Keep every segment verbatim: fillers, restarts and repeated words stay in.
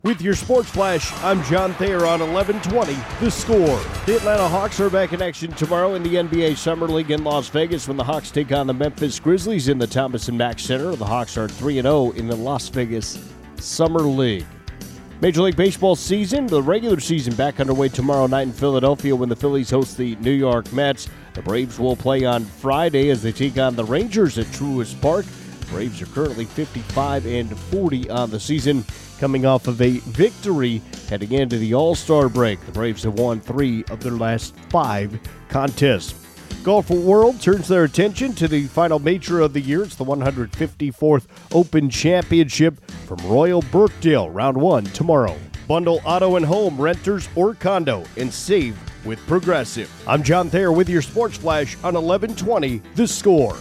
With your Sports Flash, I'm John Thayer on eleven twenty, The Score. The Atlanta Hawks are back in action tomorrow in the N B A Summer League in Las Vegas when the Hawks take on the Memphis Grizzlies in the Thomas and Mack Center. The Hawks are three and oh in the Las Vegas Summer League. Major League Baseball season, the regular season back underway tomorrow night in Philadelphia when the Phillies host the New York Mets. The Braves will play on Friday as they take on the Rangers at Truist Park. The Braves are currently fifty-five and forty on the season, coming off of a victory heading into the All-Star break. The Braves have won three of their last five contests. Golf World turns their attention to the final major of the year. It's the one hundred fifty-fourth Open Championship from Royal Birkdale. Round one tomorrow. Bundle auto and home, renters or condo, and save with Progressive. I'm John Thayer with your Sports Flash on eleven twenty, The Score.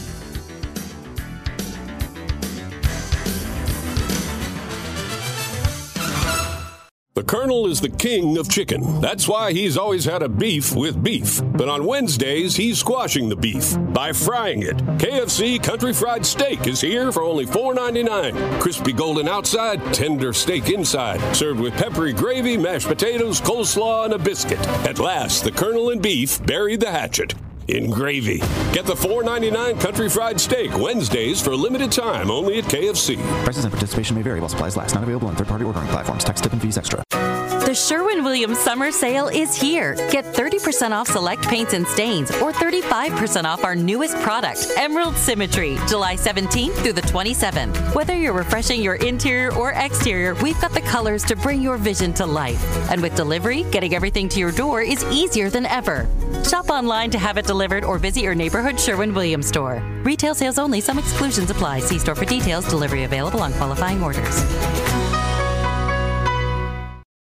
The Colonel is the king of chicken. That's why he's always had a beef with beef. But on Wednesdays, he's squashing the beef by frying it. K F C Country Fried Steak is here for only four ninety-nine. Crispy golden outside, tender steak inside. Served with peppery gravy, mashed potatoes, coleslaw, and a biscuit. At last, the Colonel and beef buried the hatchet in gravy. Get the four ninety-nine Country Fried Steak Wednesdays for a limited time only at K F C. Prices and participation may vary while supplies last. Not available on third-party ordering platforms. Tax, tip, and fees extra. The Sherwin-Williams Summer Sale is here. Get thirty percent off select paints and stains or thirty-five percent off our newest product, Emerald Symmetry, July seventeenth through the twenty-seventh. Whether you're refreshing your interior or exterior, we've got the colors to bring your vision to life. And with delivery, getting everything to your door is easier than ever. Shop online to have it delivered or visit your neighborhood Sherwin-Williams store. Retail sales only. Some exclusions apply. See store for details. Delivery available on qualifying orders.